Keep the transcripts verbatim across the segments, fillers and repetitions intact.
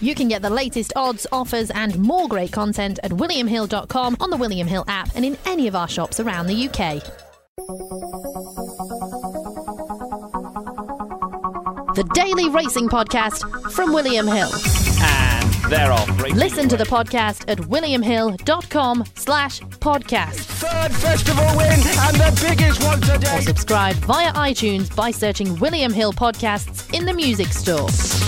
You can get the latest odds, offers and more great content at william hill dot com, on the William Hill app and in any of our shops around the U K. The Daily Racing Podcast from William Hill. And they're off. Racing Listen to away. the podcast at william hill dot com slash podcast. Third festival win and the biggest one today. Or subscribe via iTunes by searching William Hill Podcasts in the music store.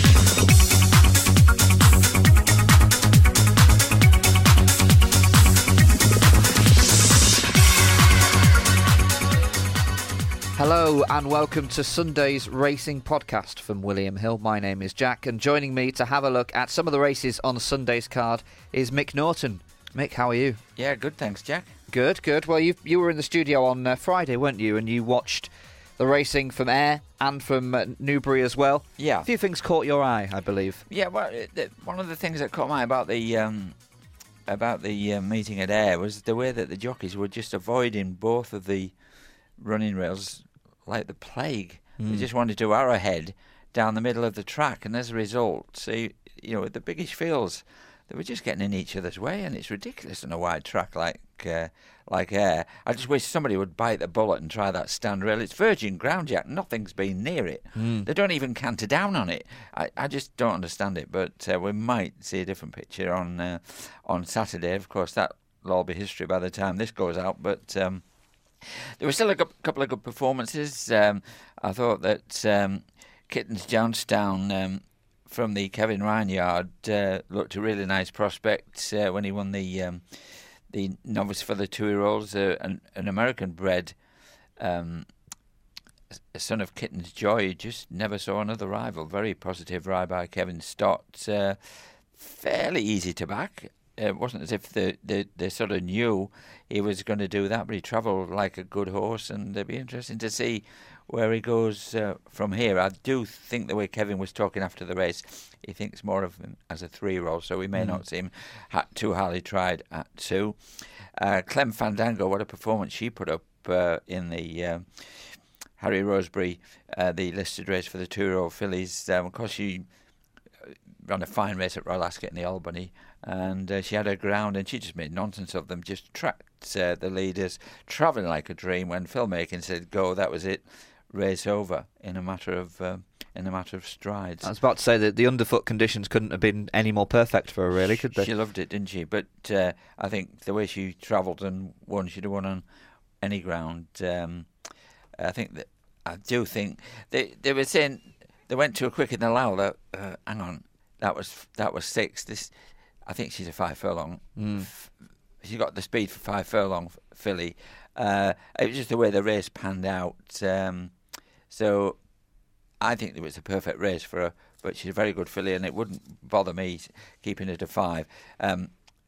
Hello and welcome to Sunday's Racing Podcast from William Hill. My name is Jack, and joining me to have a look at some of the races on Sunday's card is Mick Norton. Mick, how are you? Yeah, good, thanks, Jack. Good, good. Well, you you were in the studio on uh, Friday, weren't you? And you watched the racing from Ayr and from uh, Newbury as well. Yeah. A few things caught your eye, I believe. Yeah, well, it, it, one of the things that caught my eye about the um, about the uh, meeting at Ayr was the way that the jockeys were just avoiding both of the running rails like the plague. Mm. They just wanted to arrowhead down the middle of the track, and as a result, see, you know, with the biggish fields, they were just getting in each other's way, and it's ridiculous on a wide track like uh, like Ayr. I just wish somebody would bite the bullet and try that stand rail. It's virgin ground, Jack. Nothing's been near it. Mm. They don't even canter down on it. I, I just don't understand it, but uh, we might see a different picture on uh, on Saturday. Of course, that'll all be history by the time this goes out, but Um, there were still a couple of good performances. Um, I thought that um, Kittens Johnstown um, from the Kevin Ryan yard uh, looked a really nice prospect uh, when he won the um, the novice for the two-year-olds, uh, an, an American-bred um, son of Kitten's Joy. Just never saw another rival. Very positive ride by Kevin Stott. Uh, fairly easy to back. It wasn't as if they, they, they sort of knew he was going to do that, but he travelled like a good horse, and it'd be interesting to see where he goes uh, from here. I do think the way Kevin was talking after the race, he thinks more of him as a three-year-old, so we may mm. not see him ha- too highly tried at two. Uh, Clem Fandango, what a performance she put up uh, in the uh, Harry Rosebery, uh, the listed race for the two-year-old fillies. Um, of course, she ran a fine race at Royal Ascot in the Albany, and uh, she had her ground, and she just made nonsense of them, just tracked uh, the leaders, travelling like a dream. When Phil Macon said go, that was it, race over in a matter of uh, in a matter of strides. I was about to say that the underfoot conditions couldn't have been any more perfect for her, really, could they? She loved it, didn't she? But uh, I think the way she travelled and won, she'd have won on any ground. Um, I think that I do think they they were saying they went too quick in the Lowell. That, uh, hang on, that was that was six. This. I think she's a five furlong. Mm. She got the speed for five furlong filly. Uh, it was just the way the race panned out. Um, so I think it was a perfect race for her. But she's a very good filly, and it wouldn't bother me keeping her to five. Um,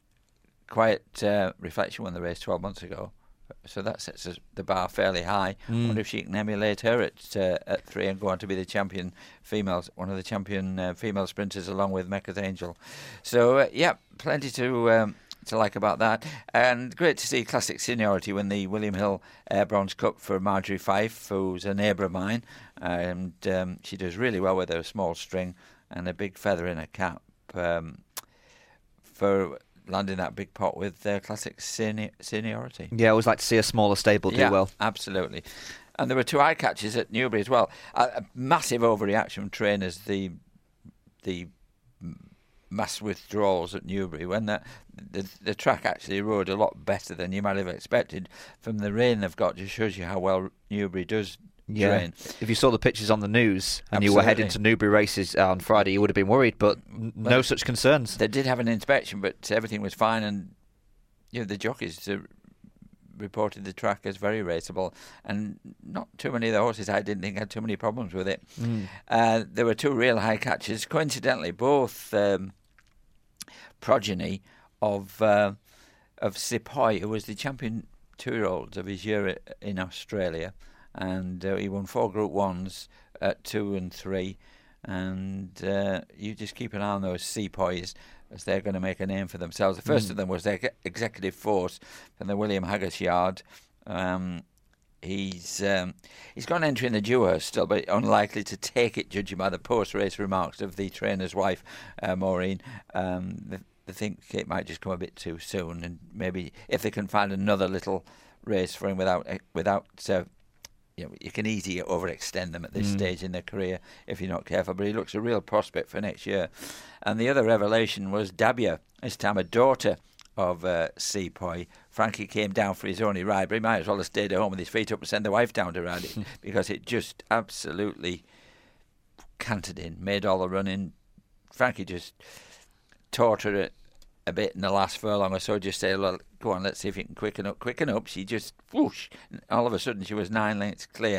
Quiet uh, Reflection won the race twelve months ago, so that sets the bar fairly high. I mm. wonder if she can emulate her at uh, at three and go on to be the champion females, one of the champion uh, female sprinters, along with Mecca's Angel. So uh, yeah, plenty to um, to like about that, and great to see Classic Seniority win the William Hill Air Bronze Cup for Marjorie Fife, who's a neighbour of mine, and um, she does really well with her small string and a big feather in her cap um, for landing that big pot with uh, Classic seni- Seniority. Yeah, I always like to see a smaller stable do yeah, well. Absolutely. And there were two eye catches at Newbury as well. A, a massive overreaction from trainers, the the mass withdrawals at Newbury, when the, the the track actually rode a lot better than you might have expected from the rain they've got. Just shows you how well Newbury does yeah. train. If you saw the pictures on the news and Absolutely. you were heading to Newbury races on Friday, you would have been worried, but well, no such concerns. They did have an inspection, but everything was fine, and you know, the jockeys uh, reported the track as very raceable, and not too many of the horses I didn't think had too many problems with it. Mm. Uh, there were two real high catches, coincidentally, both um, progeny of uh, of Sepoy, who was the champion two-year-old of his year in Australia, and uh, he won four Group Ones at two and three. And uh, you just keep an eye on those Sepoys, as they're going to make a name for themselves. The first mm. of them was their executive force from the William Haggas yard. Um, He's um, he's got an entry in the Dewhurst still, but unlikely to take it, judging by the post-race remarks of the trainer's wife, uh, Maureen. Um, they, they think it might just come a bit too soon, and maybe if they can find another little race for him without without. Uh, You know, you can easily overextend them at this mm. stage in their career if you're not careful. But he looks a real prospect for next year. And the other revelation was Dabia, this time a daughter of uh, Sepoy. Frankie came down for his only ride, but he might as well have stayed at home with his feet up and send the wife down to ride it because it just absolutely cantered in, made all the running. Frankie just taught her it a bit in the last furlong or so, just say, well, go on, let's see if you can quicken up. Quicken up. She just, whoosh, all of a sudden she was nine lengths clear.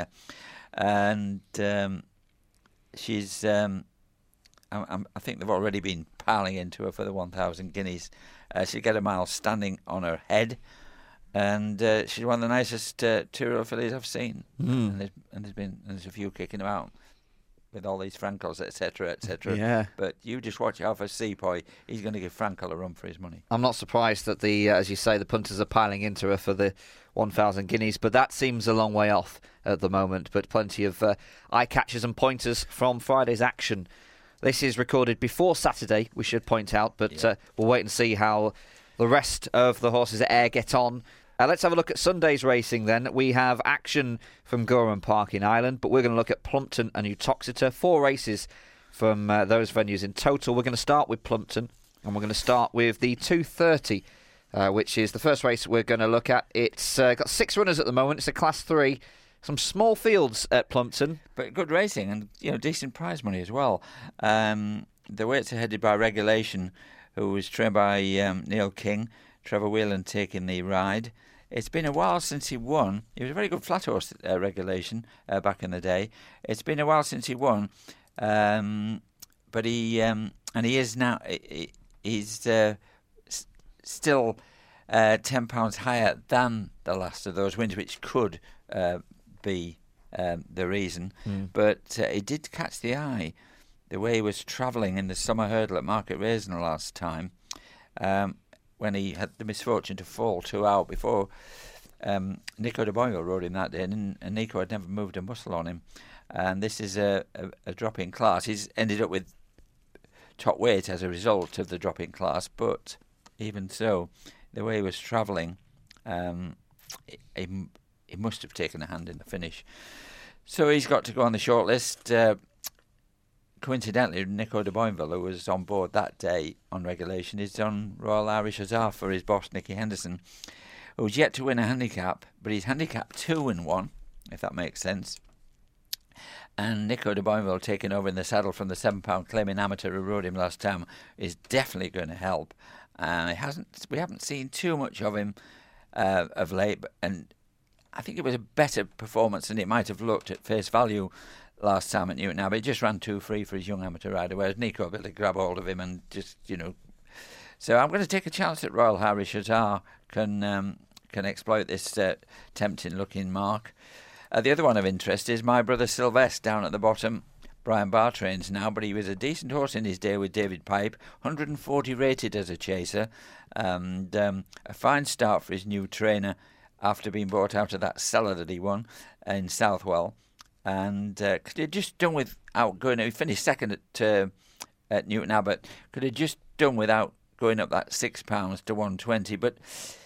And um, she's, um, I, I think they've already been piling into her for the one thousand guineas. Uh, she'll get a mile standing on her head. And uh, she's one of the nicest uh, two-year-old fillies I've seen. Mm. And, there's, and there's been and there's a few kicking them out with all these Frankos, et cetera, et cetera. Yeah. But you just watch out for Sepoy. He's going to give Franco a run for his money. I'm not surprised that the, uh, as you say, the punters are piling into her for the one thousand guineas, but that seems a long way off at the moment. But plenty of uh, eye catchers and pointers from Friday's action. This is recorded before Saturday, we should point out, but yeah. uh, we'll wait and see how the rest of the horses at Ayr get on. Uh, let's have a look at Sunday's racing then. We have action from Gowran Park in Ireland, but we're going to look at Plumpton and Uttoxeter. Four races from uh, those venues in total. We're going to start with Plumpton, and we're going to start with the two thirty, uh, which is the first race we're going to look at. It's uh, got six runners at the moment. It's a Class three. Some small fields at Plumpton. But good racing and, you know, decent prize money as well. Um, the weights are headed by Regulation, who was trained by um, Neil King. Trevor Whelan taking the ride. It's been a while since he won. He was a very good flat horse uh, Regulation uh, back in the day. It's been a while since he won, um, but he um, and he is now. He, he's uh, s- still uh, ten pounds higher than the last of those wins, which could uh, be um, the reason. Mm. But uh, it did catch the eye the way he was travelling in the summer hurdle at Market Rasen last time. Um, when he had the misfortune to fall two out before um, Nico de Boyle rode him that day, and, and Nico had never moved a muscle on him. And this is a, a, a drop-in class. He's ended up with top weight as a result of the drop-in class, but even so, the way he was travelling, um, he, he must have taken a hand in the finish. So he's got to go on the short list. Uh, Coincidentally, Nico de Boinville, who was on board that day on Regulation, is on Royal Irish Hussar for his boss, Nicky Henderson, who's yet to win a handicap, but he's handicapped two and one, if that makes sense. And Nico de Boinville taking over in the saddle from the seven-pound claiming amateur who rode him last time is definitely going to help. Uh, it hasn't. We haven't seen too much of him uh, of late, but, and I think it was a better performance than it might have looked at face value last time at Newton Abbey. He just ran too free for his young amateur rider, whereas Nico able to grab hold of him and just, you know. So I'm going to take a chance that Royal Irish Hussar can um, can exploit this uh, tempting-looking mark. Uh, the other one of interest is My Brother Sylvester down at the bottom. Brian Barr trains now, but he was a decent horse in his day with David Pipe, one hundred forty rated as a chaser, and um, a fine start for his new trainer after being brought out of that cellar that he won in Southwell. And uh, could have just done without going. He finished second at uh, at Newton Abbot. Could have just done without going up that six pounds to one twenty. But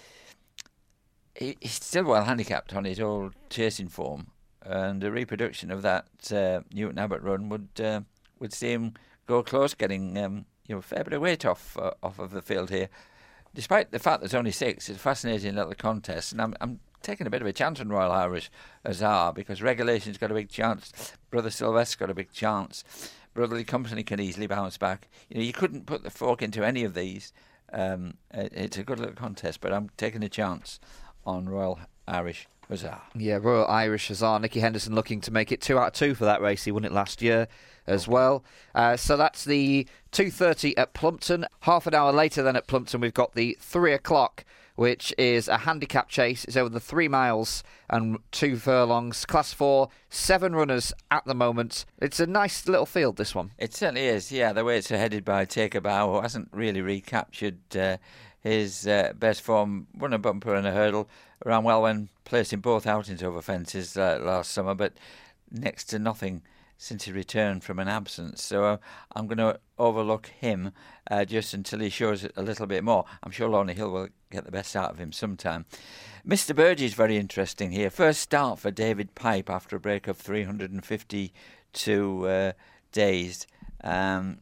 he, he's still well handicapped on his old chasing form, and a reproduction of that uh, Newton Abbot run would uh, would see him go close, getting um, you know a fair bit of weight off uh, off of the field here. Despite the fact there's only six, it's a fascinating little contest, and I'm. I'm taking a bit of a chance on Royal Irish Hussar because Regulation's got a big chance. Brother Sylvester's got a big chance. Brotherly Company can easily bounce back. You know, you couldn't put the fork into any of these. Um, it, it's a good little contest, but I'm taking a chance on Royal Irish Hussar. Yeah, Royal Irish Hussar. Nicky Henderson looking to make it two out of two for that race. He won it last year as well. Uh, so that's the two thirty at Plumpton. Half an hour later then at Plumpton, we've got the three o'clock, which is a handicap chase. It's over the three miles and two furlongs. Class four, seven runners at the moment. It's a nice little field, this one. It certainly is, yeah. The way it's headed by Take a Bow, who hasn't really recaptured uh, his uh, best form, won a bumper and a hurdle, ran well when placing both outings over fences uh, last summer, but next to nothing since he returned from an absence. So uh, I'm going to overlook him uh, just until he shows a little bit more. I'm sure Lawney Hill will get the best out of him sometime. Mister Burgee is very interesting here. First start for David Pipe after a break of three hundred fifty-two uh, days. Um,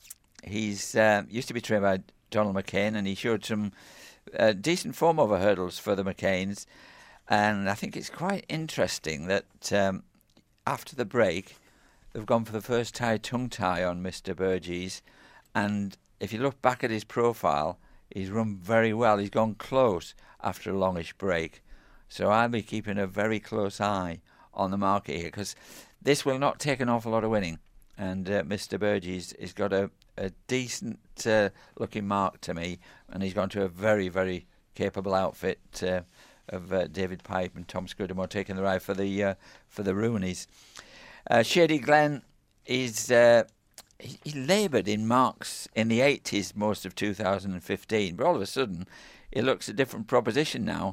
he's uh, used to be trained by Donald McCain, and he showed some uh, decent form over hurdles for the McCains. And I think it's quite interesting that um, after the break, they've gone for the first tie tongue tie on Mister Burgee's. And if you look back at his profile, he's run very well. He's gone close after a longish break. So I'll be keeping a very close eye on the market here, because this will not take an awful lot of winning. And uh, Mister Burgee's has got a, a decent uh, looking mark to me, and he's gone to a very, very capable outfit uh, of uh, David Pipe and Tom Scudamore taking the ride for the uh, for the Roonies. Uh, Shady Glen is uh, he, he laboured in marks in the eighties most of two thousand fifteen, but all of a sudden he looks a different proposition now,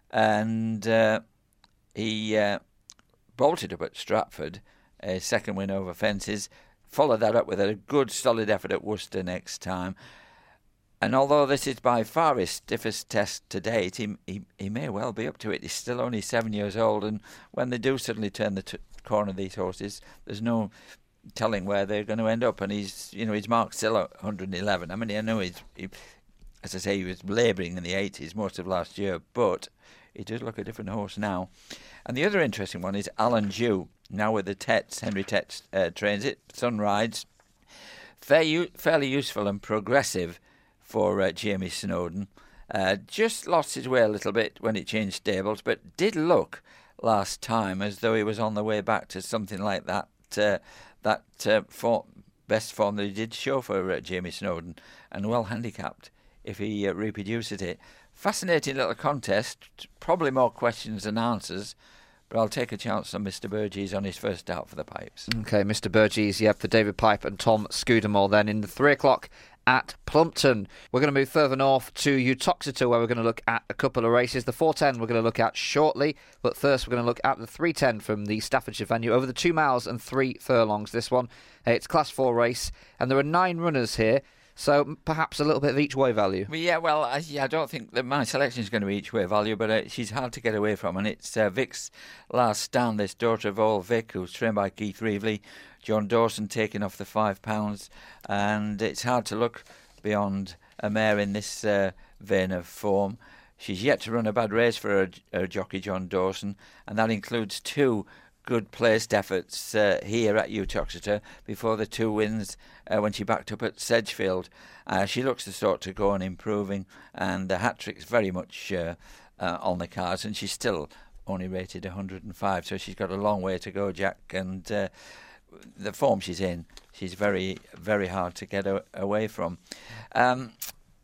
and uh, he uh, bolted up at Stratford, a second win over fences, followed that up with a good solid effort at Worcester next time. And although this is by far his stiffest test to date, he, he he may well be up to it. He's still only seven years old, and when they do suddenly turn the t- corner of these horses, there's no telling where they're going to end up. And he's, you know, his mark's still at one hundred eleven. I mean, I know he's, he, as I say, he was labouring in the eighties most of last year, but he does look a different horse now. And the other interesting one is Alan Dew, now with the Tetts. Henry Tetts uh, trains it. Sunrides, fair, fairly useful and progressive for uh, Jamie Snowden. Uh, just lost his way a little bit when it changed stables, but did look last time as though he was on the way back to something like that uh, that uh, form, best form that he did show for uh, Jamie Snowden, and well handicapped if he uh, reproduces it. Fascinating little contest, probably more questions than answers, but I'll take a chance on Mister Burgee's on his first start for the Pipes. Okay, Mister Burgee's, yep, for David Pipe and Tom Scudamore then in the three o'clock at Plumpton. We're going to move further north to Uttoxeter, where we're going to look at a couple of races. The four ten we're going to look at shortly, but first we're going to look at the three ten from the Staffordshire venue, over the two miles and three furlongs. This one, it's class four race, and there are nine runners here, so perhaps a little bit of each way value. Well, yeah, well, I, I don't think that my selection is going to be each way value, but uh, she's hard to get away from, and it's uh, Vic's last stand, this daughter of Old Vic, who's trained by Keith Reevely. John Dawson taking off the five pounds, and it's hard to look beyond a mare in this uh, vein of form. She's yet to run a bad race for her, her jockey John Dawson, and that includes two good placed efforts uh, here at Uttoxeter before the two wins uh, when she backed up at Sedgefield. Uh, she looks the sort to go on improving, and the hat-trick's very much uh, uh, on the cards, and she's still only rated one hundred and five, so she's got a long way to go, Jack, and uh, the form she's in, she's very, very hard to get a- away from. Um,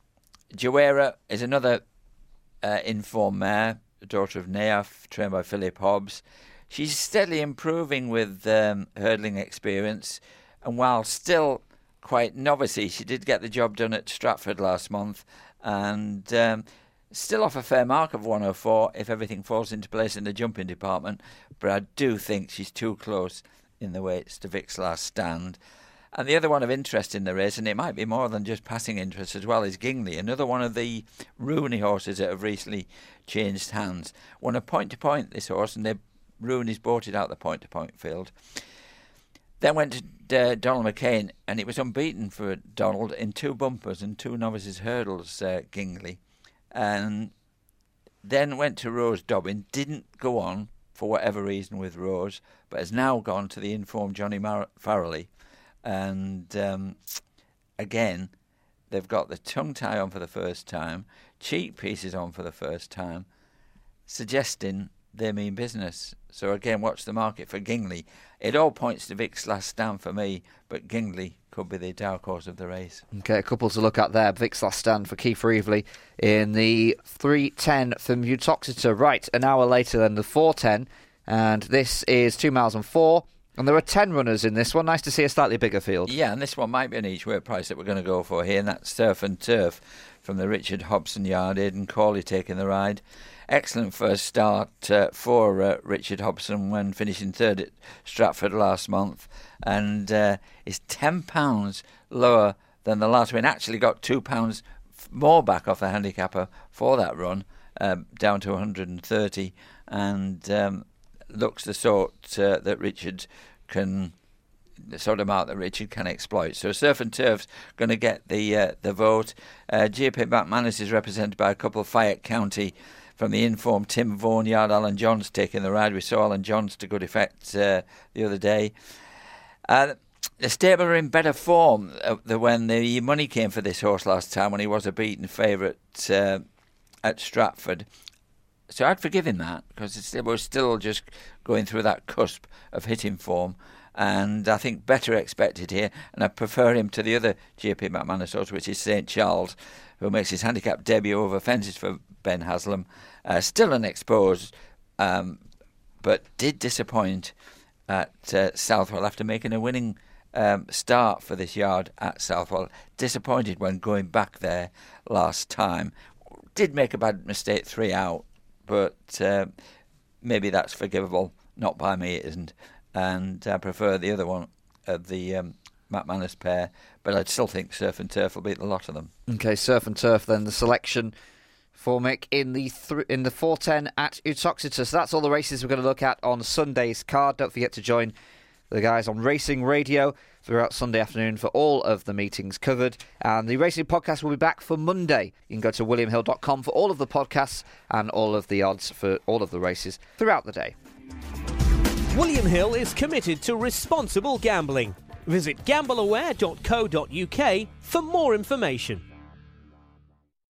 Jawera is another uh, informed mare, the daughter of Neaf, trained by Philip Hobbs. She's steadily improving with um, hurdling experience, and while still quite novice-y, she did get the job done at Stratford last month, and um, still off a fair mark of one oh four if everything falls into place in the jumping department, but I do think she's too close in the weights to Vic's last stand. And the other one of interest in the race, and it might be more than just passing interest as well, is Gingley, another one of the Rooney horses that have recently changed hands. Won a point-to-point, this horse, and the Rooney's bought it out the point-to-point field. Then went to uh, Donald McCain, and it was unbeaten for Donald in two bumpers and two novices hurdles, uh, Gingley. And then went to Rose Dobbin, didn't go on for whatever reason with Rose, but has now gone to the informed Johnny Mar- Farrelly. And um, again, they've got the tongue tie on for the first time, cheek pieces on for the first time, suggesting they mean business. So again, watch the market for Gingley. It all points to Vic's last stand for me, but Gingley could be the dark horse of the race. Okay, a couple to look at there. Vic's last stand for Keith Reevely in the three ten from Uttoxeter. Right, an hour later than the four ten, and this is two miles and four. And there are ten runners in this one. Nice to see a slightly bigger field. Yeah, and this one might be an each-way price that we're going to go for here, and that's Surf and Turf from the Richard Hobson yard. Aidan Cawley taking the ride. Excellent first start uh, for uh, Richard Hobson when finishing third at Stratford last month, and uh, is ten pounds lower than the last win. Actually got two pounds more back off the handicapper for that run, um, down to one hundred thirty, and um, looks the sort uh, that Richard can, the sort of mark that Richard can exploit. So Surf and Turf's going to get the uh, the vote. Uh, J P McManus is represented by a couple of Fayette County from the informed Tim Vaughan yard. Alan Johns taking the ride. We saw Alan Johns to good effect uh, the other day. Uh, the stable are in better form uh, than when the money came for this horse last time, when he was a beaten favourite uh, at Stratford. So I'd forgive him that, because it was still just going through that cusp of hitting form. And I think better expected here. And I prefer him to the other J P McManus horse, which is Saint Charles, who makes his handicap debut over fences for Ben Haslam. Uh, still unexposed, um, but did disappoint at uh, Southwell after making a winning um, start for this yard at Southwell. Disappointed when going back there last time. Did make a bad mistake, three out. But uh, maybe that's forgivable. Not by me, it isn't. And I prefer the other one of the um, McManus pair. But I'd still think Surf and Turf will beat the lot of them. Okay, Surf and Turf then, the selection for Mick in the th- in the four ten at Uttoxeter. So that's all the races we're going to look at on Sunday's card. Don't forget to join the guys on Racing Radio throughout Sunday afternoon for all of the meetings covered. And the Racing Podcast will be back for Monday. You can go to william hill dot com for all of the podcasts and all of the odds for all of the races throughout the day. William Hill is committed to responsible gambling. Visit gamble aware dot co dot uk for more information.